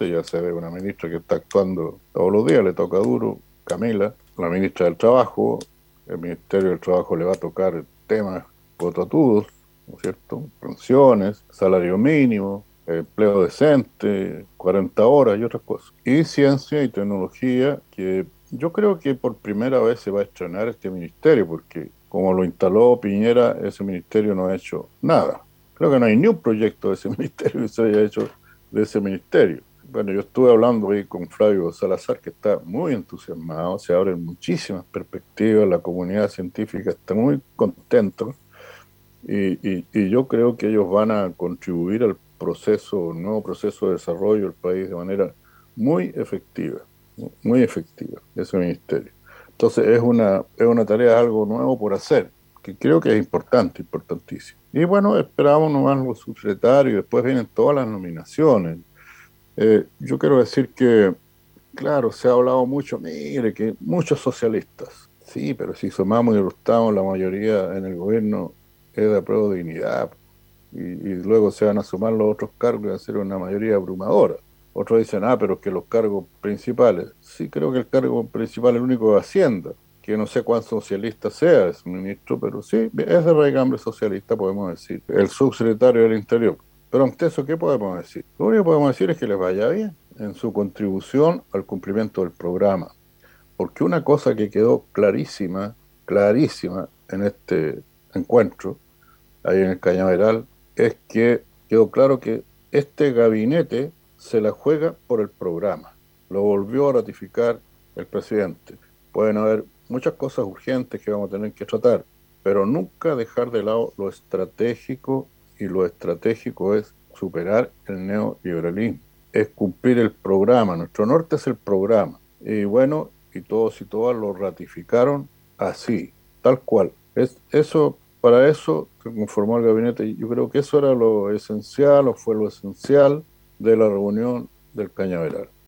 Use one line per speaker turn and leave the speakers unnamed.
presidente, ya se ve una ministra que está actuando todos los días, le toca duro, Camila, la ministra del Trabajo, el Ministerio del Trabajo le va a tocar temas bototudos, ¿no es cierto? Pensiones, salario mínimo, empleo decente, 40 horas y otras cosas. Y ciencia y tecnología, que yo creo que por primera vez se va a estrenar este ministerio, porque como lo instaló Piñera, ese ministerio no ha hecho nada. Creo que no hay ni un proyecto de ese ministerio que se haya hecho de ese ministerio. Bueno, yo estuve hablando ahí con Flavio Salazar, que está muy entusiasmado, se abren muchísimas perspectivas, la comunidad científica está muy contenta y yo creo que ellos van a contribuir al proceso, nuevo proceso de desarrollo del país de manera muy efectiva, ese ministerio. Entonces es una tarea, algo nuevo por hacer, que creo que es importante, importantísimo. Y bueno, esperamos nomás los subsecretarios, y después vienen todas las nominaciones. Yo quiero decir que, claro, se ha hablado mucho, mire, que muchos socialistas, sí, pero si sumamos y restamos, la mayoría en el gobierno es de apruebo dignidad, y luego se van a sumar los otros cargos y va a ser una mayoría abrumadora. Otros dicen, ah, pero que los cargos principales, sí, creo que el cargo principal es el único de Hacienda, que no sé cuán socialista sea ese ministro, pero sí, es de raigambre socialista, podemos decir. El subsecretario del Interior. Pero ante eso, ¿qué podemos decir? Lo único que podemos decir es que les vaya bien en su contribución al cumplimiento del programa. Porque una cosa que quedó clarísima, clarísima en este encuentro, ahí en el Cañaveral, es que quedó claro que este gabinete se la juega por el programa. Lo volvió a ratificar el presidente. Pueden haber muchas cosas urgentes que vamos a tener que tratar, pero nunca dejar de lado lo estratégico, y lo estratégico es superar el neoliberalismo, es cumplir el programa. Nuestro norte es el programa. Y bueno, y todos y todas lo ratificaron así, tal cual. Para eso se conformó el gabinete. Y yo creo que eso era lo esencial, o fue lo esencial de la reunión del Cañaveral.